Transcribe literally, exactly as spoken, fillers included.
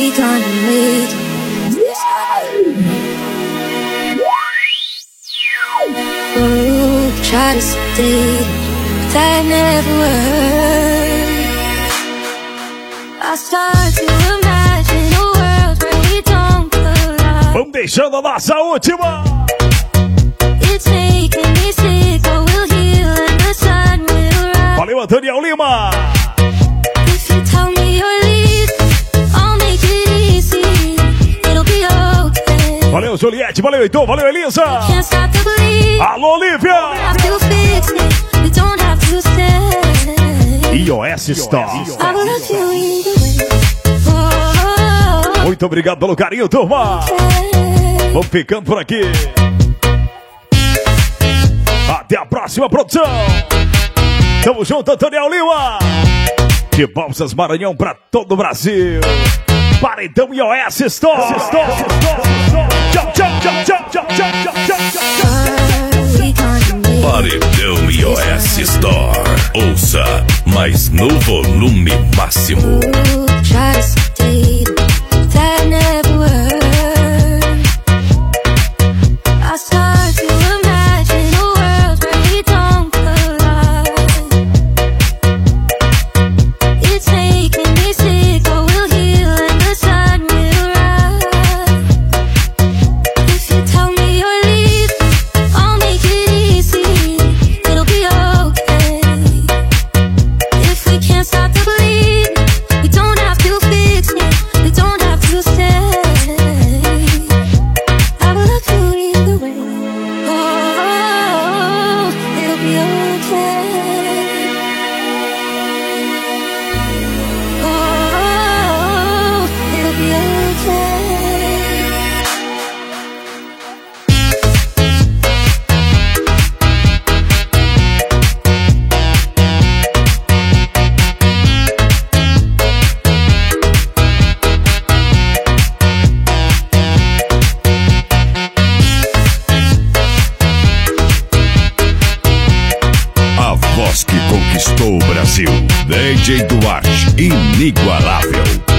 we gonna make this happen? Oh, try to stay, that never worked. I start to imagine a world where we don't collide. Vamos deixando a nossa última. It's making me sick, but we'll heal and the sun will rise. Valeu, Antônio Lima. If you tell me you're leaving, I'll make it easy. It'll be okay. Valeu, Juliette. Valeu, Heitor. Valeu, Elisa. Can't stop to believe. Alô, Olivia. Have to fix it. We don't have to stay. I O S Store. I will love you either way. Oh, Muito obrigado pelo carinho, turma. okay. Vamos ficando por aqui. Até a próxima produção. Tamo junto, Antônio Lima. De Balsas Maranhão pra todo o Brasil. Paredão I O S Store. Tchau, tchau, tchau, tchau, tchau, tchau, tchau, tchau. Are we gonna make Paredão I O S Store. Ouça, mas no volume máximo. you try to stay? That never worked. I start to imagine a world where we don't collide. It's making me sick, but we'll heal and the sun will rise. If you tell me you're leaving, I'll make it easy. It'll be okay. If we can't stop the bleed, we don't have to fix it. We don't have to stay. I will love you either way. Oh, it'll be okay. Oh, it'll be okay. A voz que conquistou o Brasil. D J Duarte, inigualável.